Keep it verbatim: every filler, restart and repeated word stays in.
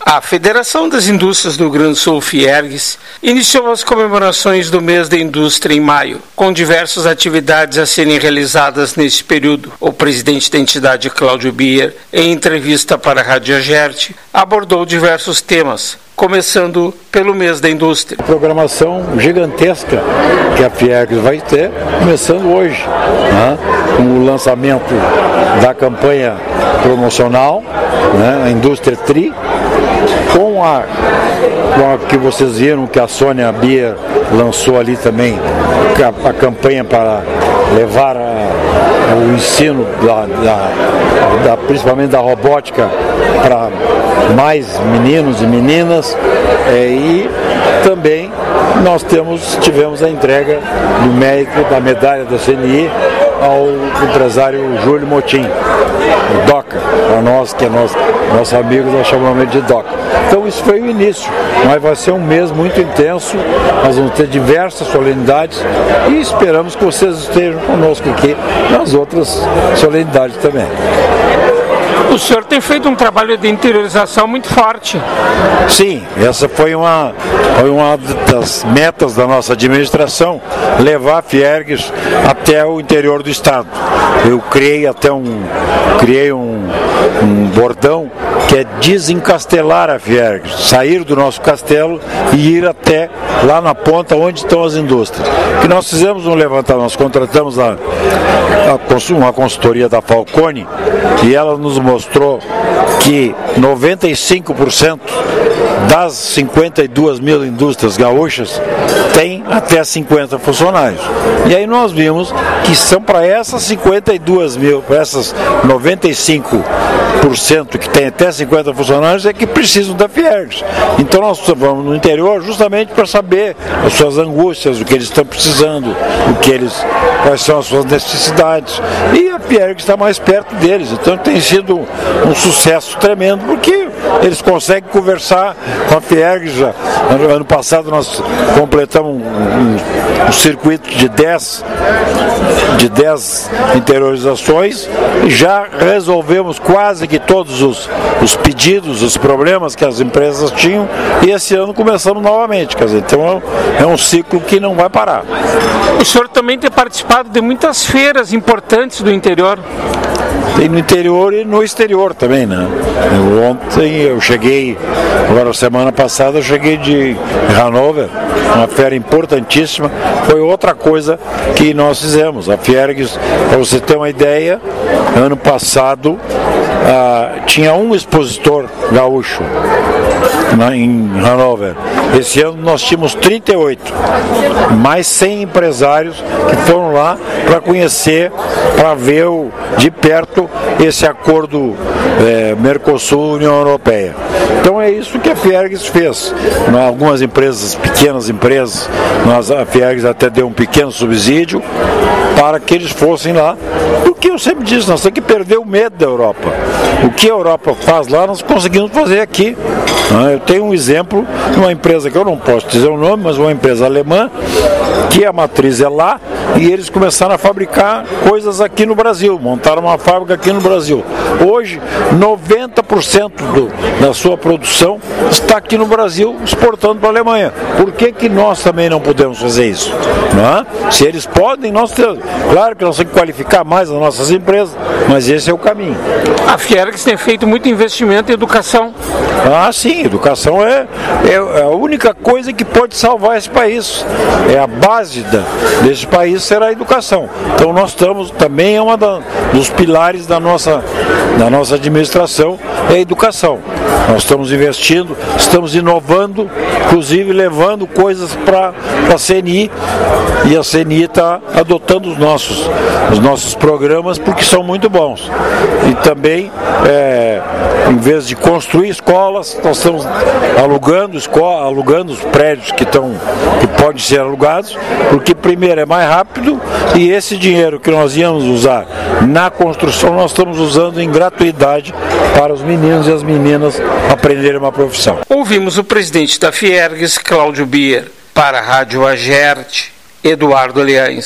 A Federação das Indústrias do Rio Grande do Sul, Fiergs, iniciou as comemorações do mês da indústria em maio, com diversas atividades a serem realizadas nesse período. O presidente da entidade, Cláudio Bier, em entrevista para a Rádio Agerte, abordou diversos temas, começando pelo mês da indústria. Programação gigantesca que a Fiergs vai ter, começando hoje, né, com o lançamento da campanha promocional, né, a Indústria Tri, com a, com a que vocês viram que a Sônia Bier lançou ali também, a, a campanha para levar a, o ensino, da, da, da, principalmente da robótica, para mais meninos e meninas, é, e também nós temos, tivemos a entrega do mérito da medalha da C N I ao empresário Júlio Motim, o DOCA, para nós, que é nosso, nosso amigo, nós chamamos ele de DOCA. Então isso foi o início, mas vai ser um mês muito intenso, nós vamos ter diversas solenidades e esperamos que vocês estejam conosco aqui nas outras solenidades também. O senhor tem feito um trabalho de interiorização muito forte. Sim, essa foi uma, foi uma das metas da nossa administração, levar a Fiergs até o interior do estado. Eu criei até um, criei um, um bordão que é desencastelar a Fiergs, sair do nosso castelo e ir até lá na ponta onde estão as indústrias. Que nós fizemos um levantamento, nós contratamos a, a, uma consultoria da Falcone e ela nos mostrou que noventa e cinco por cento das cinquenta e duas mil indústrias gaúchas tem até cinquenta funcionários. E aí nós vimos que são para essas cinquenta e duas mil, para essas noventa e cinco por cento que tem até cinquenta funcionários é que precisam da Fiergs. Então nós vamos no interior justamente para saber as suas angústias, o que eles estão precisando, o que eles, quais são as suas necessidades. E a Fiergs está mais perto deles. Então tem sido um sucesso tremendo, porque eles conseguem conversar com a Fiergs. Já. Ano, ano passado nós completamos um, um, um circuito de dez de dez interiorizações e já resolvemos quase que todos os, os pedidos, os problemas que as empresas tinham, e esse ano começamos novamente. Quer dizer, então é um ciclo que não vai parar. O senhor também tem participado de muitas feiras importantes do interior. Tem no interior e no exterior também, né? Eu, ontem eu cheguei, agora semana passada eu cheguei de Hanover, uma feira importantíssima, foi outra coisa que nós fizemos. A Fiergs, para você ter uma ideia, ano passado ah, tinha um expositor gaúcho na, em Hanover. Esse ano nós tínhamos trinta e oito, mais cem empresários que foram lá para conhecer, para ver o, de perto esse acordo é, Mercosul-União Europeia. Então é isso que a Fiergs fez. Algumas empresas, pequenas empresas, nós, a Fiergs até deu um pequeno subsídio para que eles fossem lá. Porque eu sempre disse, nós temos que perder o medo da Europa. O que a Europa faz lá, nós conseguimos fazer aqui. Eu tenho um exemplo de uma empresa que eu não posso dizer o nome, mas uma empresa alemã, que a matriz é lá, e eles começaram a fabricar coisas aqui no Brasil, montaram uma fábrica aqui no Brasil. Hoje, noventa por cento do, da sua produção está aqui no Brasil, exportando para a Alemanha. Por que que nós também não podemos fazer isso? Não é? Se eles podem, nós temos. Claro que nós temos que qualificar mais as nossas empresas, mas esse é o caminho. A Fiergs tem feito muito investimento em educação. Ah, sim, educação é, é a única coisa que pode salvar esse país. É a base da, desse país será a educação. Então nós estamos, também é um dos pilares da nossa, da nossa administração, é a educação. Nós estamos investindo, estamos inovando, inclusive levando coisas para a C N I, e a C N I está adotando os nossos, os nossos programas porque são muito bons. E também, é, em vez de construir escolas, nós estamos alugando escola, alugando os prédios que, estão, que podem ser alugados, porque primeiro é mais rápido, e esse dinheiro que nós íamos usar na construção, nós estamos usando em gratuidade para os meninos e as meninas aprenderem uma profissão. Ouvimos o presidente da Fiergs, Cláudio Bier. Para a Rádio Agerte, Eduardo Aliães.